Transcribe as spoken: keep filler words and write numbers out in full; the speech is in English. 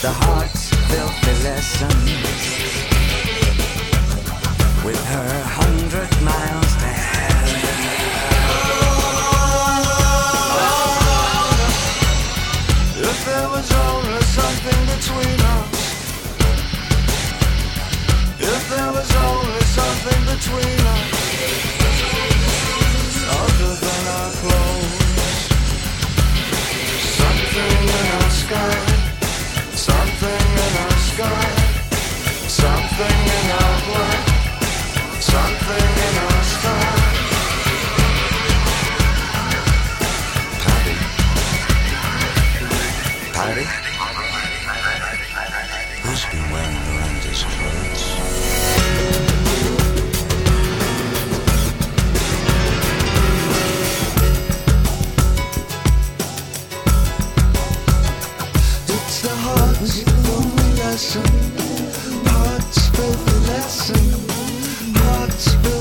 the heart's filthy lessons with her hundred miles to hell. If there was only something between us, if there was only something between us, other than our clothes, something in our sky, something in our sky, something in our blood, something in our sky. Patty, Patty, who's been wearing Miranda's clothes? It's the heart's filthy lesson, heart's filthy lesson, heart's filthy